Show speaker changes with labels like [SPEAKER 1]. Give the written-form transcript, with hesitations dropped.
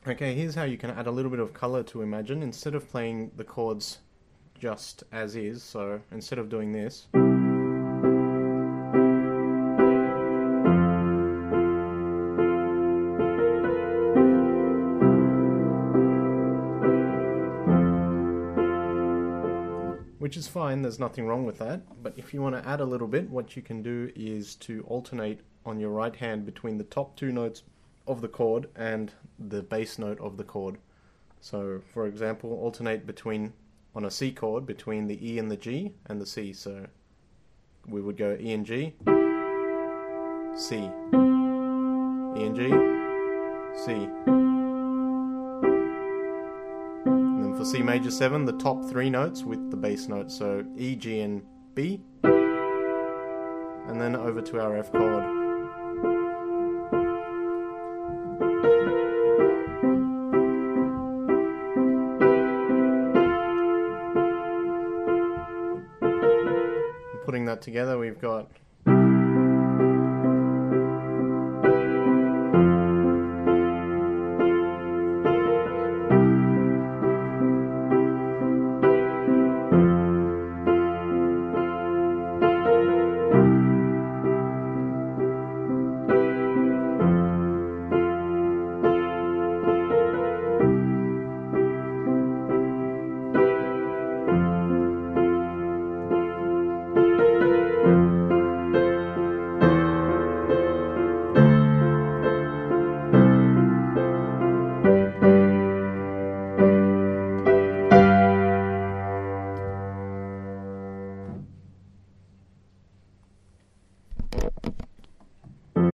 [SPEAKER 1] Okay, here's how you can add a little bit of color to Imagine. Instead of playing the chords just as is, so instead of doing this, which is fine, there's nothing wrong with that, but if you want to add a little bit, what you can do is to alternate on your right hand between the top two notes of the chord and the bass note of the chord. So, for example, alternate between, on a C chord, between the E and the G and the C. So we would go E and G, C, E and G, C. And then for C major 7, the top three notes with the bass notes, so E, G and B, and then over to our F chord. Putting that together, we've got